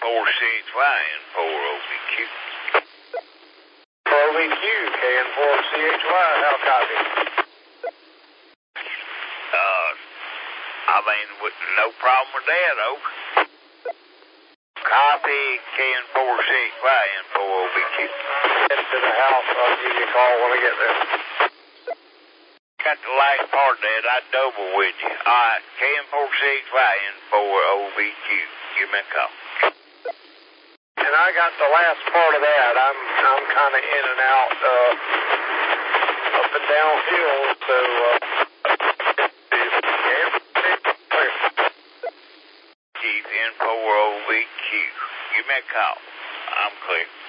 KN46YN4OBQ. For OBQ, KN4CHY, how copy? No problem with that, Oak. Copy KN46YN4OBQ. Head to the house, I'll give you a call when I get there. Got the last part of that, I double with you. Alright, KN46YN4OBQ. Give me a call. And I got the last part of that. I'm kind of in and out, up and downhill, so, Chief N4OBQ. Give me a call. I'm clear.